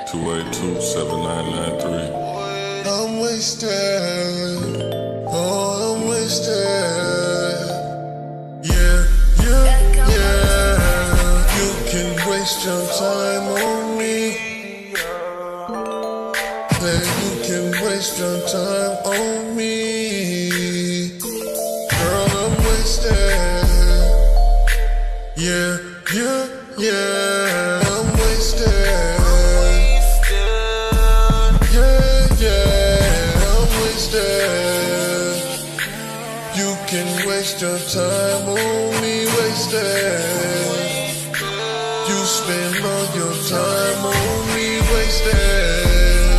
282-7993. I'm wasted. Oh, I'm wasted. Yeah, yeah, yeah. You can waste your time on me. Yeah, you can waste your time on me. Girl, I'm wasted. Yeah, yeah, yeah. I'm wasted. You can waste your time on me, wasted. You spend all your time on me, wasted.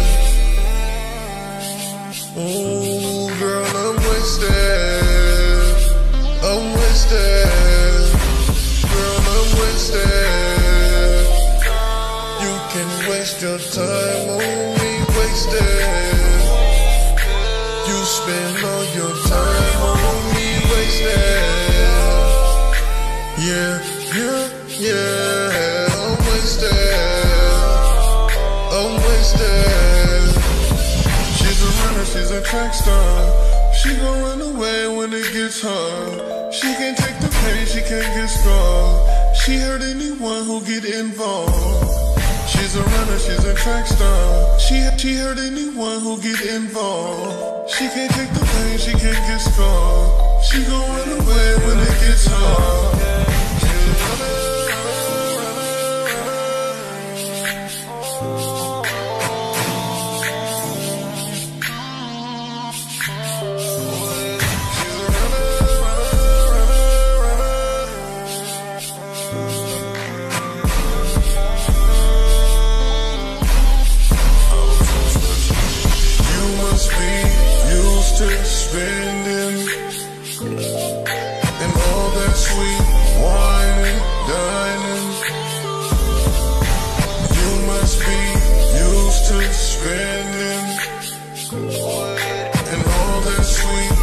Oh, girl, I'm wasted. I'm wasted. Girl, I'm wasted. You can waste your time on me, wasted. You spend all your time on me, wasted. Yeah, yeah, yeah. I'm wasted. I'm wasted. She's a runner, she's a track star. She gon' run away when it gets hard. She can't take the pain, she can't get strong. She hurt anyone who get involved. She's a runner, she's a track star. She hurt anyone who get involved. She can't take the pain, she can't get strong. She gon' run away when it gets hard. To spending and all that sweet wine and dining. You must be used to spending and all that sweet